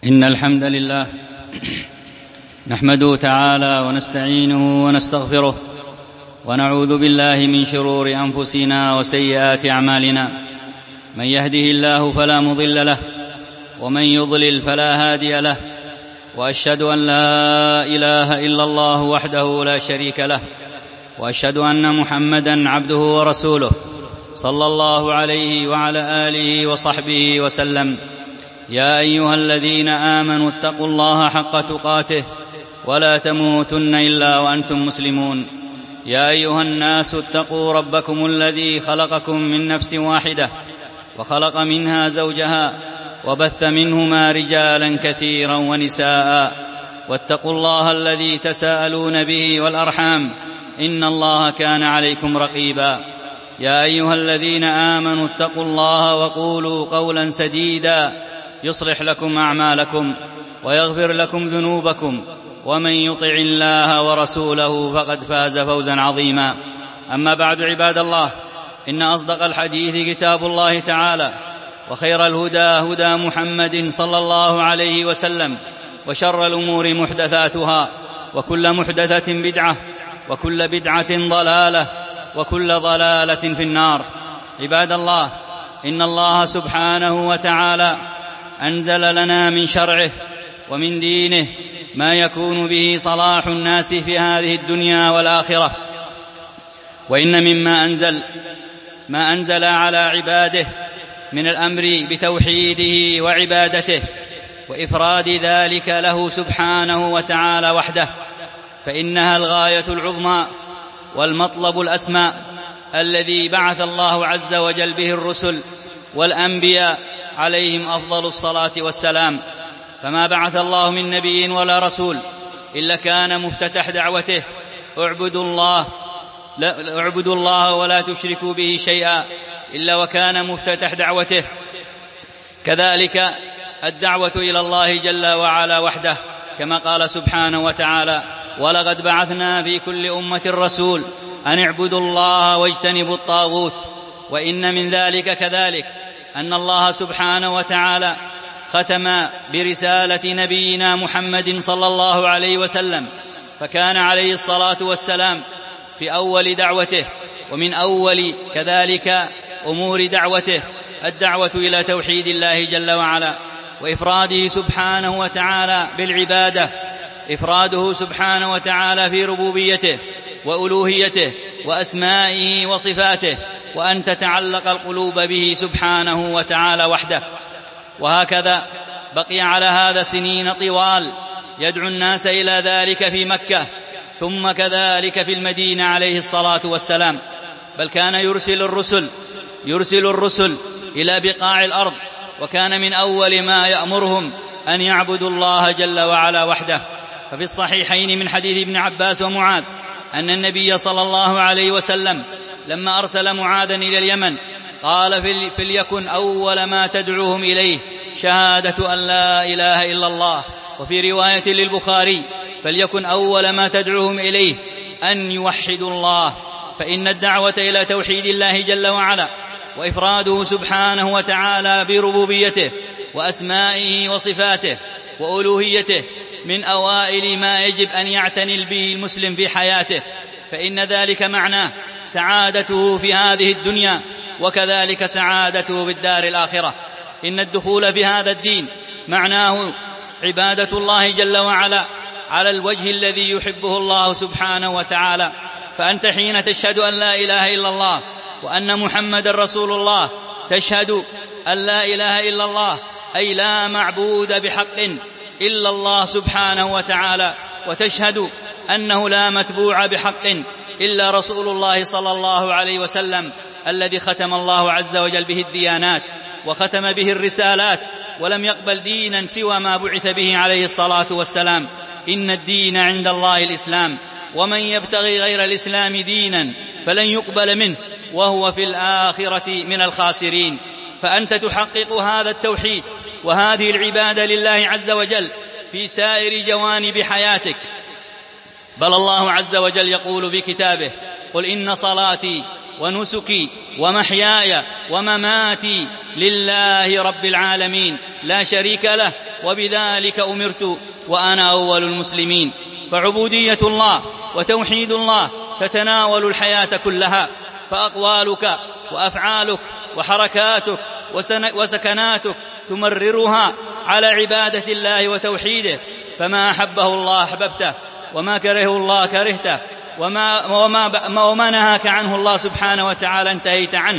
إن الحمد لله نحمده تعالى ونستعينه ونستغفره ونعوذ بالله من شرور أنفسنا وسيئات أعمالنا. من يهده الله فلا مضل له ومن يضلل فلا هادي له، وأشهد أن لا إله إلا الله وحده لا شريك له، وأشهد أن محمدًا عبده ورسوله صلى الله عليه وعلى آله وصحبه وسلم. يا أيها الذين آمنوا اتقوا الله حق تقاته ولا تموتن إلا وأنتم مسلمون. يا أيها الناس اتقوا ربكم الذي خلقكم من نفس واحدة وخلق منها زوجها وبث منهما رجالا كثيرا ونساء، واتقوا الله الذي تساءلون به والأرحام إن الله كان عليكم رقيبا. يا أيها الذين آمنوا اتقوا الله وقولوا قولا سديدا يصلح لكم أعمالكم ويغفر لكم ذنوبكم، ومن يطع الله ورسوله فقد فاز فوزا عظيما. أما بعد، عباد الله، إن أصدق الحديث كتاب الله تعالى، وخير الهدى هدى محمد صلى الله عليه وسلم، وشر الأمور محدثاتها، وكل محدثة بدعة، وكل بدعة ضلالة، وكل ضلالة في النار. عباد الله، إن الله سبحانه وتعالى أنزل لنا من شرعه ومن دينه ما يكون به صلاح الناس في هذه الدنيا والآخرة. وإن مما ما أنزل على عباده من الأمر بتوحيده وعبادته وإفراد ذلك له سبحانه وتعالى وحده، فإنها الغاية العظمى والمطلب الأسمى الذي بعث الله عز وجل به الرسل والأنبياء عليهم أفضل الصلاة والسلام. فما بعث الله من نبي ولا رسول إلا كان مفتتح دعوته اعبدوا الله ولا تشركوا به شيئا إلا وكان مفتتح دعوته. كذلك الدعوة إلى الله جل وعلا وحده، كما قال سبحانه وتعالى: ولقد بعثنا في كل أمة رسول أن اعبدوا الله واجتنبوا الطاغوت. وإن من ذلك كذلك أن الله سبحانه وتعالى ختم برسالة نبينا محمد صلى الله عليه وسلم، فكان عليه الصلاة والسلام في أول دعوته ومن أول كذلك أمور دعوته الدعوة إلى توحيد الله جل وعلا وإفراده سبحانه وتعالى بالعبادة، إفراده سبحانه وتعالى في ربوبيته وألوهيته وأسمائه وصفاته، وأن تتعلق القلوب به سبحانه وتعالى وحده. وهكذا بقي على هذا سنين طوال يدعو الناس إلى ذلك في مكة، ثم كذلك في المدينة عليه الصلاة والسلام، بل كان يرسل الرسل إلى بقاع الأرض، وكان من أول ما يأمرهم أن يعبدوا الله جل وعلا وحده. ففي الصحيحين من حديث ابن عباس ومعاذ أن النبي صلى الله عليه وسلم لما أرسل معاذا إلى اليمن قال: فليكن أول ما تدعوهم إليه شهادة أن لا إله إلا الله. وفي رواية للبخاري: فليكن أول ما تدعوهم إليه أن يوحدوا الله. فإن الدعوة إلى توحيد الله جل وعلا وإفراده سبحانه وتعالى بربوبيته وأسمائه وصفاته وألوهيته من أوائل ما يجب أن يعتني به المسلم في حياته، فإن ذلك معناه سعادته في هذه الدنيا وكذلك سعادته بالدار الآخرة. إن الدخول في هذا الدين معناه عبادة الله جل وعلا على الوجه الذي يحبه الله سبحانه وتعالى. فأنت حين تشهد أن لا إله إلا الله وأن محمد رسول الله تشهد أن لا إله إلا الله، أي لا معبود بحق إلا الله سبحانه وتعالى، وتشهد أنه لا متبوع بحق إلا رسول الله صلى الله عليه وسلم الذي ختم الله عز وجل به الديانات وختم به الرسالات، ولم يقبل دينا سوى ما بعث به عليه الصلاة والسلام. إن الدين عند الله الإسلام، ومن يبتغي غير الإسلام دينا فلن يقبل منه وهو في الآخرة من الخاسرين. فأنت تحقق هذا التوحيد وهذه العبادة لله عز وجل في سائر جوانب حياتك. بل الله عز وجل يقول في كتابه: قل إن صلاتي ونسكي ومحياي ومماتي لله رب العالمين لا شريك له وبذلك أمرت وأنا أول المسلمين. فعبودية الله وتوحيد الله تتناول الحياة كلها، فأقوالك وأفعالك وحركاتك وسكناتك تمررها على عبادة الله وتوحيده، فما أحبه الله أحببته، وما كرهه الله كرهته، وما نهاك عنه الله سبحانه وتعالى انتهيت عنه.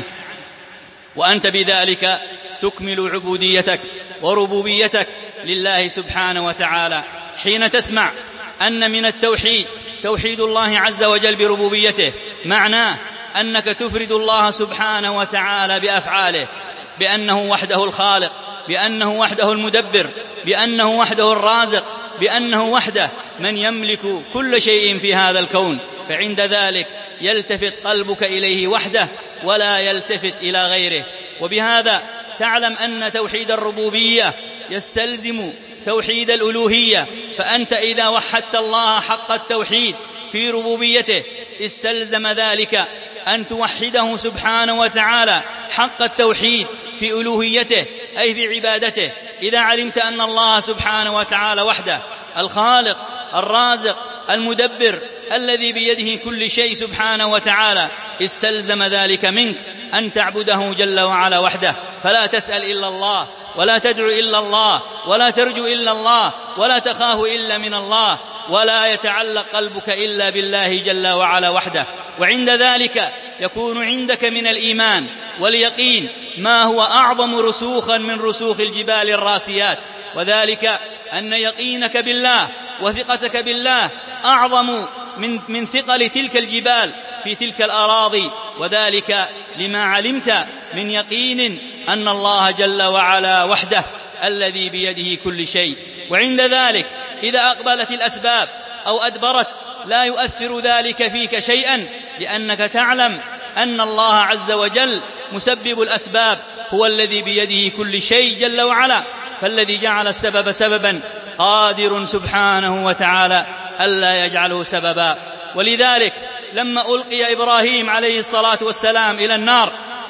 وأنت بذلك تكمل عبوديتك وربوبيتك لله سبحانه وتعالى. حين تسمع أن من التوحيد توحيد الله عز وجل بربوبيته، معناه أنك تفرد الله سبحانه وتعالى بأفعاله، بأنه وحده الخالق، بأنه وحده المدبر، بأنه وحده الرازق، بأنه وحده من يملك كل شيء في هذا الكون. فعند ذلك يلتفت قلبك إليه وحده ولا يلتفت إلى غيره. وبهذا تعلم أن توحيد الربوبية يستلزم توحيد الألوهية، فأنت إذا وحدت الله حق التوحيد في ربوبيته استلزم ذلك أن توحده سبحانه وتعالى حق التوحيد في ألوهيته، أي في عبادته. إذا علمت أن الله سبحانه وتعالى وحده الخالق الرازق المدبر الذي بيده كل شيء سبحانه وتعالى، استلزم ذلك منك أن تعبده جل وعلا وحده، فلا تسأل إلا الله، ولا تدعو إلا الله، ولا ترجو إلا الله، ولا تخاف إلا من الله، ولا يتعلق قلبك إلا بالله جل وعلا وحده. وعند ذلك يكون عندك من الإيمان واليقين ما هو أعظم رسوخا من رسوخ الجبال الراسيات، وذلك أن يقينك بالله وثقتك بالله أعظم من ثقل تلك الجبال في تلك الأراضي، وذلك لما علمت من يقين أن الله جل وعلا وحده الذي بيده كل شيء. وعند ذلك إذا أقبلت الأسباب أو أدبرت لا يؤثر ذلك فيك شيئا، لأنك تعلم أن الله عز وجل مسبب الأسباب هو الذي بيده كل شيء جل وعلا، فالذي جعل السبب سببا قادر سبحانه وتعالى ألا يجعله سببا. ولذلك لما ألقي إبراهيم عليه الصلاة والسلام إلى النار،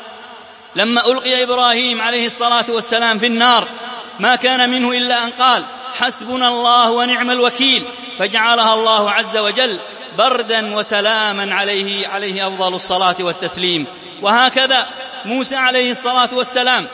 لما ألقي إبراهيم عليه الصلاة والسلام في النار، ما كان منه إلا أن قال حسبنا الله ونعم الوكيل، فجعلها الله عز وجل بردا وسلاما عليه أفضل الصلاة والتسليم. وهكذا موسى عليه الصلاة والسلام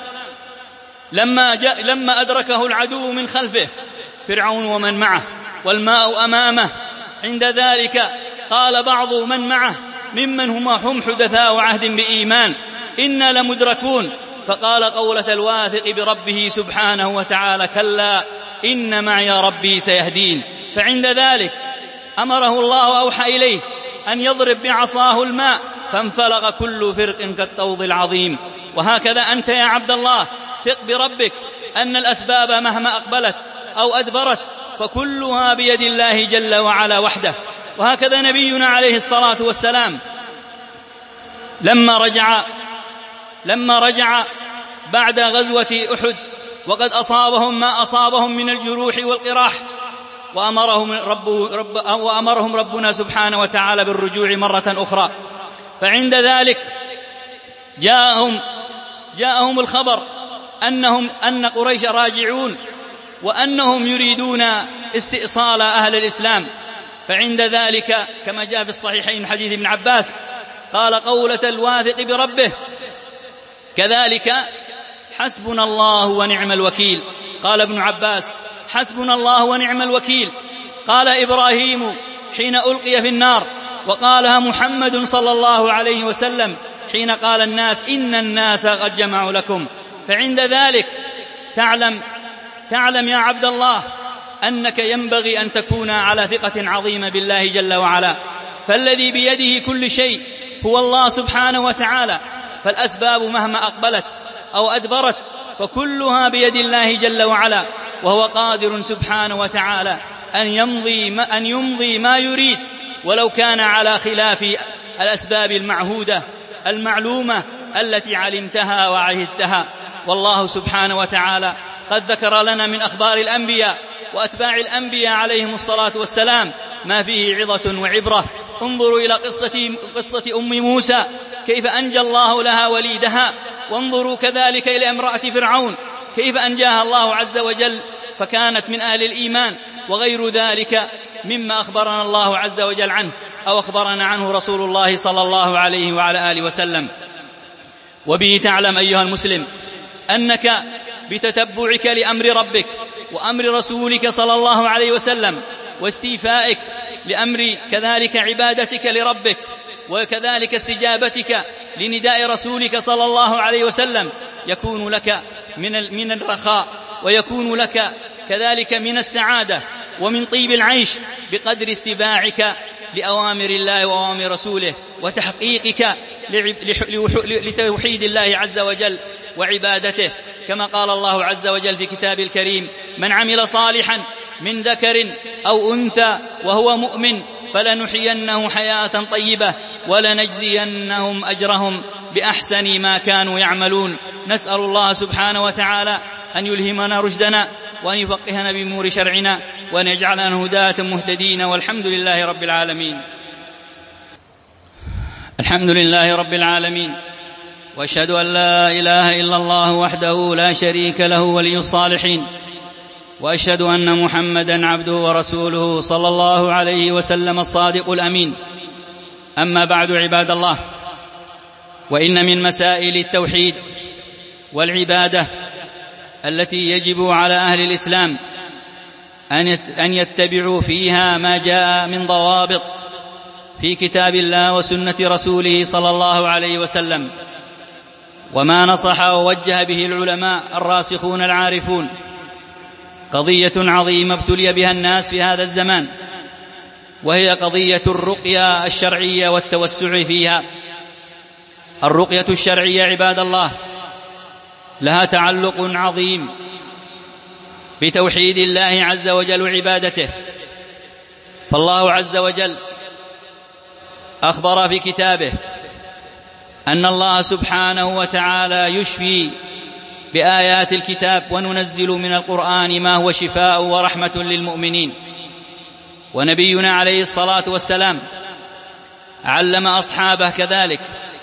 لما أدركه العدو من خلفه فرعون ومن معه والماء أمامه، عند ذلك قال بعض من معه ممن هم حدثاء عهد بإيمان إنا لمدركون، فقال قولة الواثق بربه سبحانه وتعالى كلا إن معي ربي سيهدين. فعند ذلك أمره الله أوحى إليه أن يضرب بعصاه الماء فانفلق كل فرق كالطود العظيم. وهكذا أنت يا عبد الله ثق بربك أن الأسباب مهما أقبلت أو أدبرت فكلها بيد الله جل وعلا وحده. وهكذا نبينا عليه الصلاة والسلام لما رجع بعد غزوة أحد وقد أصابهم ما أصابهم من الجروح والقراح، وأمرهم ربنا سبحانه وتعالى بالرجوع مرة أخرى، فعند ذلك جاءهم الخبر أن قريش راجعون وأنهم يريدون استئصال أهل الإسلام. فعند ذلك كما جاء في الصحيحين من حديث ابن عباس قال قولة الواثق بربه كذلك حسبنا الله ونعم الوكيل. قال ابن عباس حسبنا الله ونعم الوكيل قال إبراهيم حين ألقي في النار، وقالها محمد صلى الله عليه وسلم حين قال الناس إن الناس قد جمعوا لكم. فعند ذلك تعلم يا عبد الله أنك ينبغي أن تكون على ثقة عظيمة بالله جل وعلا، فالذي بيده كل شيء هو الله سبحانه وتعالى، فالأسباب مهما أقبلت أو أدبرت فكلها بيد الله جل وعلا، وهو قادر سبحانه وتعالى أن يمضي ما يريد ولو كان على خلاف الأسباب المعهودة المعلومة التي علمتها وعهدتها. والله سبحانه وتعالى قد ذكر لنا من أخبار الأنبياء وأتباع الأنبياء عليهم الصلاة والسلام ما فيه عظة وعبرة. انظروا إلى قصة أم موسى كيف أنجى الله لها وليدها، وانظروا كذلك إلى امرأة فرعون كيف أنجاها الله عز وجل فكانت من أهل الإيمان، وغير ذلك مما أخبرنا الله عز وجل عنه أو أخبرنا عنه رسول الله صلى الله عليه وعلى آله وسلم. وبه تعلم أيها المسلم أنك بتتبعك لأمر ربك وأمر رسولك صلى الله عليه وسلم واستيفائك لأمر كذلك عبادتك لربك وكذلك استجابتك لنداء رسولك صلى الله عليه وسلم يكون لك من الرخاء، ويكون لك كذلك من السعادة ومن طيب العيش بقدر اتباعك لأوامر الله وأوامر رسوله وتحقيقك لتوحيد الله عز وجل وعبادته، كما قال الله عز وجل في كتابه الكريم: من عمل صالحا من ذكر أو أنثى وهو مؤمن فلنحيينه حياة طيبة ولنجزينهم أجرهم بأحسن ما كانوا يعملون. نسأل الله سبحانه وتعالى أن يلهمنا رشدنا وأن يفقهنا بأمور شرعنا وأن يجعلنا هداة مهتدين، والحمد لله رب العالمين. الحمد لله رب العالمين، وأشهد أن لا إله إلا الله وحده لا شريك له ولي الصالحين، وأشهد أن محمدًا عبده ورسوله صلى الله عليه وسلم الصادق الأمين. أما بعد، عباد الله، وإن من مسائل التوحيد والعبادة التي يجب على أهل الإسلام أن يتبعوا فيها ما جاء من ضوابط في كتاب الله وسنة رسوله صلى الله عليه وسلم، وما نصح ووجه به العلماء الراسخون العارفون. قضية عظيمة ابتلي بها الناس في هذا الزمان، وهي قضية الرقية الشرعية والتوسع فيها. الرقية الشرعية عباد الله لها تعلق عظيم بتوحيد الله عز وجل وعبادته، فالله عز وجل أخبر في كتابه أن الله سبحانه وتعالى يشفي بآيات الكتاب: وننزل من القرآن ما هو شفاء ورحمة للمؤمنين. ونبينا عليه الصلاة والسلام علم أصحابه كذلك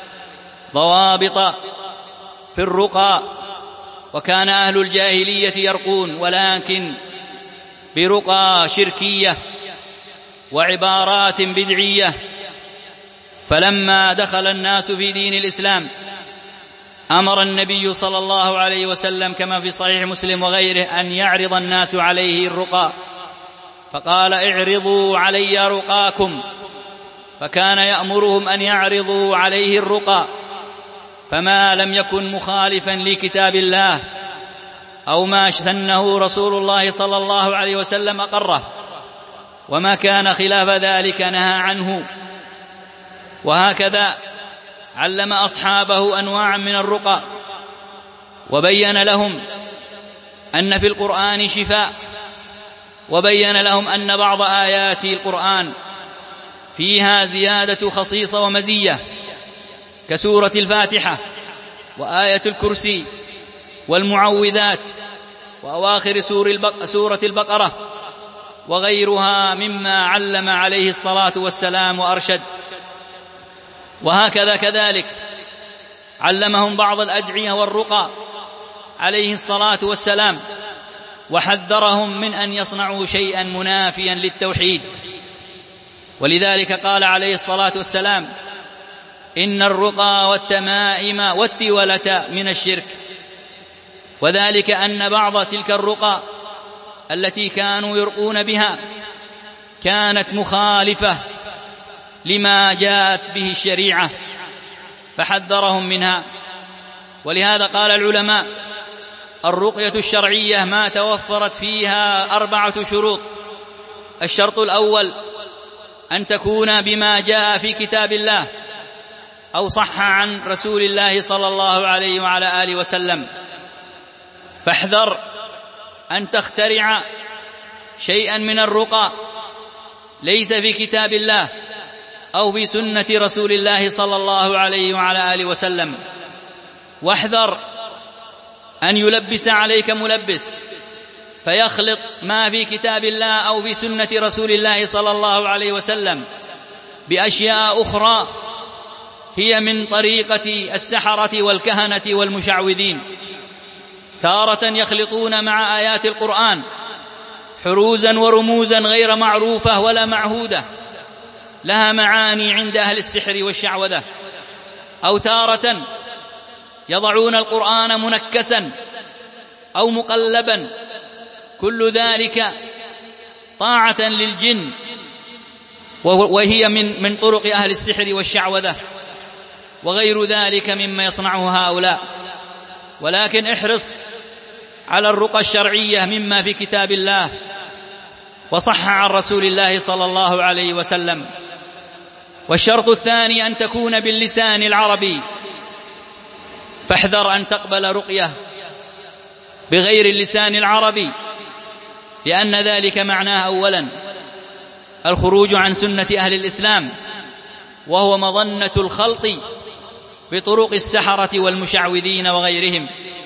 ضوابط في الرقى، وكان أهل الجاهلية يرقون، ولكن برقى شركية وعبارات بدعية. فلما دخل الناس في دين الإسلام أمر النبي صلى الله عليه وسلم كما في صحيح مسلم وغيره أن يعرض الناس عليه الرقى، فقال: اعرضوا علي رقاكم، فكان يأمرهم أن يعرضوا عليه الرقى، فما لم يكن مخالفا لكتاب الله أو ما سنه رسول الله صلى الله عليه وسلم أقره، وما كان خلاف ذلك نهى عنه. وهكذا علم أصحابه أنواعا من الرقى، وبين لهم أن في القرآن شفاء، وبين لهم أن بعض آيات القرآن فيها زيادة خصيصة ومزية، كسورة الفاتحة وآية الكرسي والمعوذات وأواخر سورة البقرة وغيرها مما علم عليه الصلاة والسلام وأرشد. وهكذا كذلك علمهم بعض الأدعية والرقى عليه الصلاة والسلام، وحذرهم من أن يصنعوا شيئا منافيا للتوحيد. ولذلك قال عليه الصلاة والسلام: إن الرقى والتمائم والتولة من الشرك. وذلك أن بعض تلك الرقى التي كانوا يرقون بها كانت مخالفة لما جاءت به الشريعة، فحذرهم منها. ولهذا قال العلماء: الرقية الشرعية ما توفرت فيها 4 شروط. الشرط الأول أن تكون بما جاء في كتاب الله أو صح عن رسول الله صلى الله عليه وعلى آله وسلم، فاحذر أن تخترع شيئا من الرقى ليس في كتاب الله أو في سنة رسول الله صلى الله عليه وعلى آله وسلم. واحذر أن يلبس عليك ملبس فيخلط ما في كتاب الله أو في سنة رسول الله صلى الله عليه وسلم بأشياء أخرى هي من طريقة السحرة والكهنة والمشعوذين. تارة يخلطون مع آيات القرآن حروزا ورموزا غير معروفة ولا معهودة، لها معاني عند أهل السحر والشعوذة. أو تارة يضعون القرآن منكسا أو مقلبا، كل ذلك طاعة للجن، وهي من طرق أهل السحر والشعوذة وغير ذلك مما يصنعه هؤلاء. ولكن احرص على الرقى الشرعية مما في كتاب الله وصح عن رسول الله صلى الله عليه وسلم. والشرط الثاني أن تكون باللسان العربي، فاحذر أن تقبل رقية بغير اللسان العربي، لأن ذلك معناه أولا الخروج عن سنة أهل الإسلام، وهو مظنة الخلط بطرق السحرة والمشعوذين وغيرهم.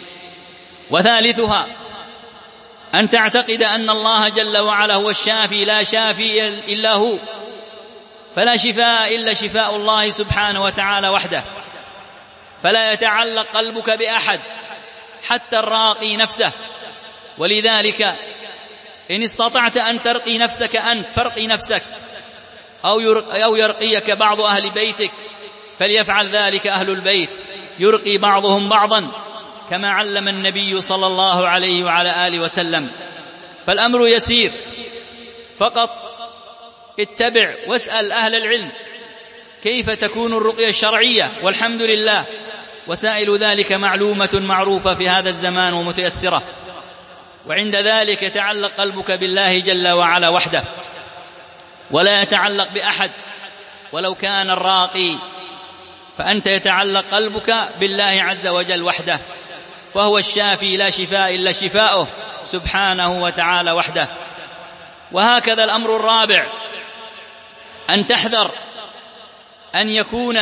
وثالثها أن تعتقد أن الله جل وعلا هو الشافي، لا شافي إلا هو، فلا شفاء إلا شفاء الله سبحانه وتعالى وحده، فلا يتعلق قلبك بأحد حتى الراقي نفسه. ولذلك إن استطعت أن ترقي نفسك أنت فارقي نفسك، أو يرقيك بعض أهل بيتك فليفعل ذلك أهل البيت، يرقي بعضهم بعضا كما علم النبي صلى الله عليه وعلى آله وسلم. فالأمر يسير، فقط اتبع واسأل أهل العلم كيف تكون الرقية الشرعية، والحمد لله وسائل ذلك معلومة معروفة في هذا الزمان ومتيسرة. وعند ذلك يتعلق قلبك بالله جل وعلا وحده، ولا يتعلق بأحد ولو كان الراقي، فأنت يتعلق قلبك بالله عز وجل وحده، فهو الشافي لا شفاء إلا شفاؤه سبحانه وتعالى وحده. وهكذا الأمر الرابع أن تحذر أن يكون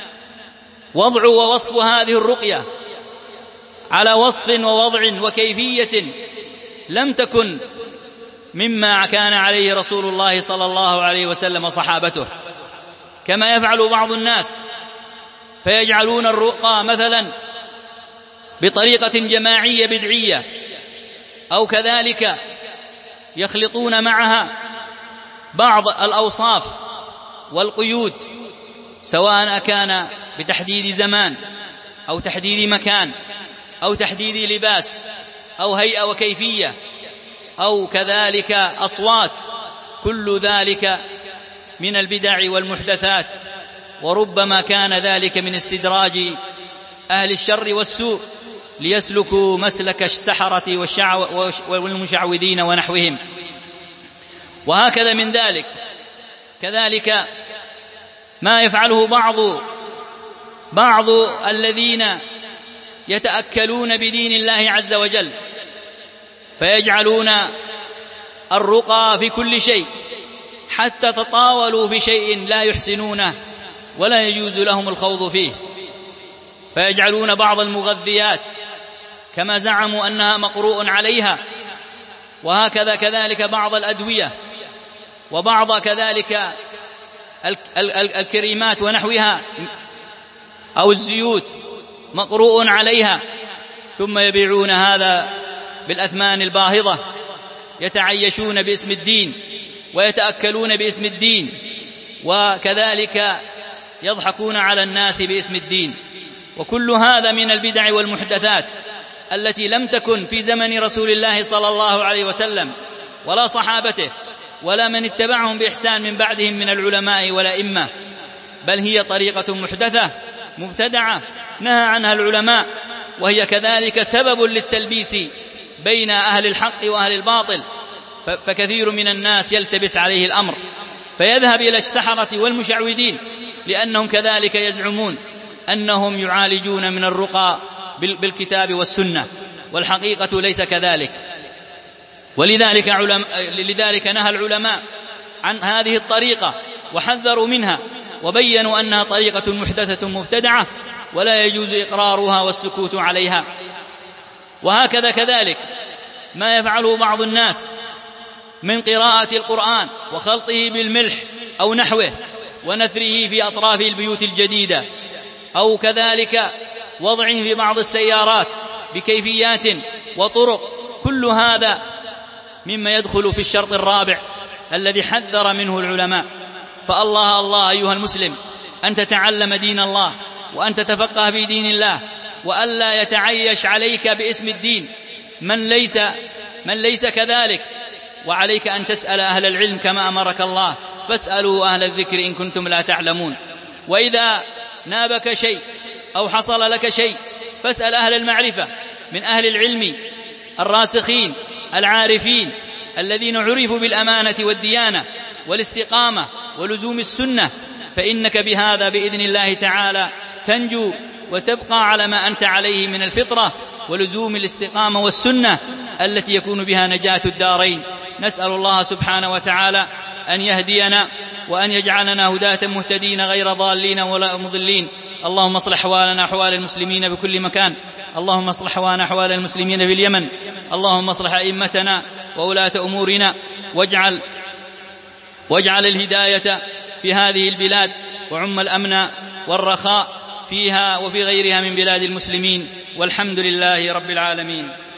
وضع ووصف هذه الرقية على وصف ووضع وكيفية لم تكن مما كان عليه رسول الله صلى الله عليه وسلم وصحابته، كما يفعل بعض الناس، فيجعلون الرقى مثلا بطريقة جماعية بدعية، أو كذلك يخلطون معها بعض الأوصاف والقيود، سواء كان بتحديد زمان أو تحديد مكان أو تحديد لباس أو هيئة وكيفية أو كذلك أصوات. كل ذلك من البدع والمحدثات، وربما كان ذلك من استدراج أهل الشر والسوء ليسلكوا مسلك السحرة والمشعوذين ونحوهم. وهكذا من ذلك كذلك ما يفعله بعض الذين يتأكلون بدين الله عز وجل، فيجعلون الرقى في كل شيء، حتى تطاولوا في شيء لا يحسنونه ولا يجوز لهم الخوض فيه، فيجعلون بعض المغذيات كما زعموا أنها مقروء عليها، وهكذا كذلك بعض الأدوية، وبعض كذلك الكريمات ونحوها أو الزيوت مقروء عليها، ثم يبيعون هذا بالأثمان الباهظة، يتعيشون باسم الدين ويتأكلون باسم الدين، وكذلك يضحكون على الناس باسم الدين. وكل هذا من البدع والمحدثات التي لم تكن في زمن رسول الله صلى الله عليه وسلم ولا صحابته ولا من اتبعهم بإحسان من بعدهم من العلماء والأئمة، بل هي طريقة محدثة مبتدعة نهى عنها العلماء، وهي كذلك سبب للتلبيس بين أهل الحق وأهل الباطل، فكثير من الناس يلتبس عليه الأمر فيذهب إلى السحرة والمشعوذين، لأنهم كذلك يزعمون أنهم يعالجون من الرقى بالكتاب والسنة، والحقيقة ليس كذلك. ولذلك نهى العلماء عن هذه الطريقة وحذروا منها، وبينوا أنها طريقة محدثة مبتدعة ولا يجوز إقرارها والسكوت عليها. وهكذا كذلك ما يفعله بعض الناس من قراءة القرآن وخلطه بالملح أو نحوه ونثره في أطراف البيوت الجديدة، أو كذلك وضعه في بعض السيارات بكيفيات وطرق. كل هذا مما يدخل في الشرط الرابع الذي حذر منه العلماء. فالله أيها المسلم أن تتعلم دين الله وأن تتفقه في دين الله، وألا يتعيش عليك باسم الدين من ليس كذلك، وعليك أن تسأل أهل العلم كما أمرك الله، فاسألوا أهل الذكر إن كنتم لا تعلمون. وإذا نابك شيء أو حصل لك شيء فاسأل أهل المعرفة من أهل العلم الراسخين العارفين الذين عرفوا بالأمانة والديانة والاستقامة ولزوم السنة، فإنك بهذا بإذن الله تعالى تنجو وتبقى على ما أنت عليه من الفطرة ولزوم الاستقامة والسنة التي يكون بها نجاة الدارين. نسأل الله سبحانه وتعالى أن يهدينا وأن يجعلنا هداة مهتدين غير ضالين ولا مضلين. اللهم اصلح أحوالنا أحوال المسلمين بكل مكان، اللهم اصلح أحوالنا أحوال المسلمين في اليمن، اللهم اصلح أئمتنا وولاة أمورنا، واجعل الهداية في هذه البلاد، وعم الأمن والرخاء فيها وفي غيرها من بلاد المسلمين، والحمد لله رب العالمين.